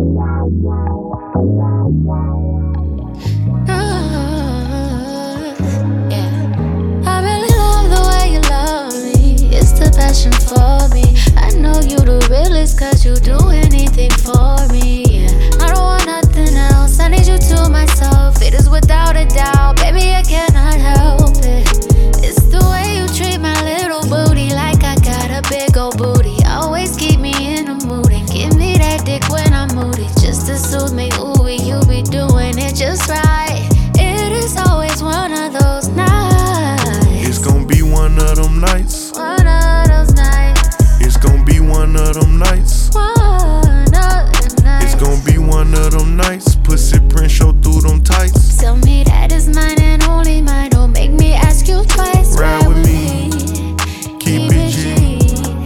I really love the way you love me. It's the passion for me. I know you the realest, cause you do anything for me. Yeah. I don't want nothing else. I need you to myself. It is without a doubt. Baby, I cannot help it. It's the way you treat my little booty like I got a big old booty. Always keep me in the mood and give me that dick when I'm moody. Just to soothe me, ooh, you be doing it just right. It is always one of those nights. It's gonna be one of them nights. One of those nights. It's gonna be one of them nights. One of the nights. It's gonna be one of them nights. Pussy print show through them tights. Tell me that it's mine and only mine. Don't make me ask you twice. Ride with me, keep it G.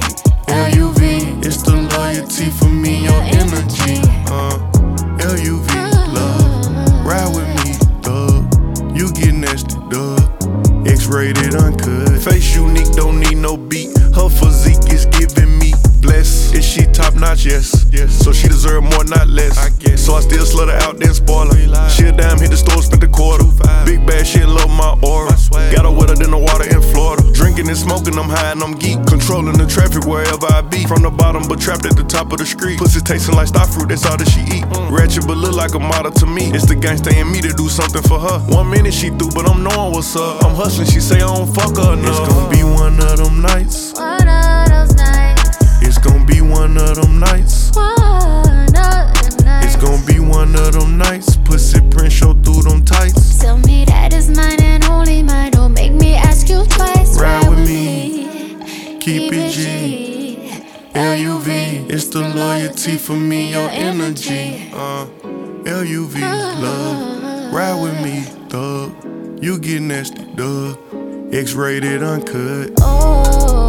L-U-V, it's the loyalty for me, your energy. L-U-V, love, ride with me, thug. You get nasty, dog. X-rated, uncut. Face unique, don't need no beat. Her physique is giving me bless. Is she top notch? Yes. So she deserve more, not less. I guess. So I still slut her out, then spoil her. She a dime, hit the store, spent a quarter. Big bad shit, love my aura. Got her wetter than the water in Florida. Drinking and smoking, I'm high and I'm geek. Controlling the traffic wherever I be. From the bottom, but trapped at the top of the street. Pussy tasting like star fruit, that's all that she eat. Ratchet, but look like a model to me. It's the gangsta in me to do something for her. 1 minute she through, but I'm knowing what's up. I'm hustling, she say I don't fuck her enough. It's gonna be one of them nights. One of those nights. It's gonna be one of them nights. One of the nights. It's gonna be one of them nights. Pussy print show through them tights. Tell me that it's mine and only mine. Don't make me ask you twice. Ride with me, keep it G. L-U-V, it's the loyalty for me, your energy. L-U-V, love, ride with me, thug. You get nasty, dog. X-rated, uncut. Oh.